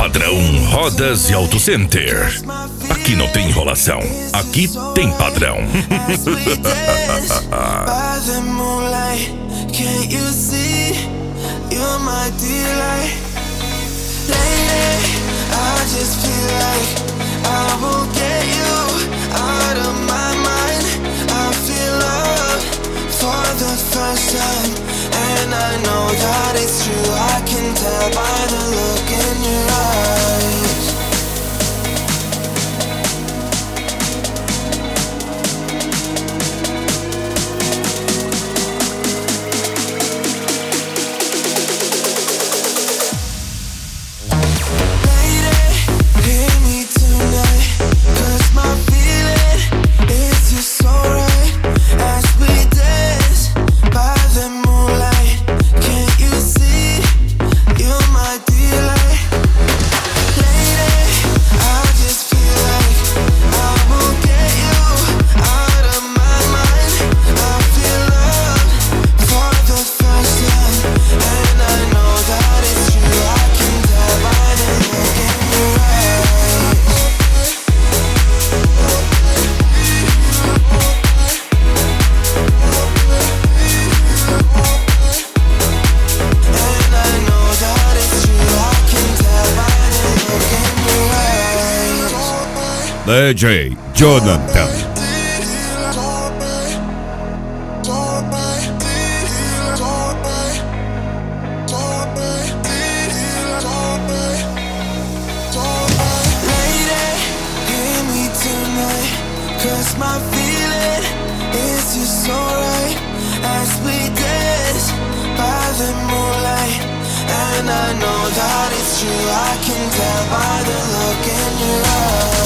Padrão Rodas e Auto Center. Aqui não tem enrolação, aqui tem padrão. Can't you see you're my delight? Lately, I just feel like I will get you out of my mind. I feel love for the first time, and I know that it's true. I can tell by the look in your eyes. DJ Jonathan. Cause my feeling is just so right as we dance by the moonlight. And I know that it's true, I can tell by the look in your eyes.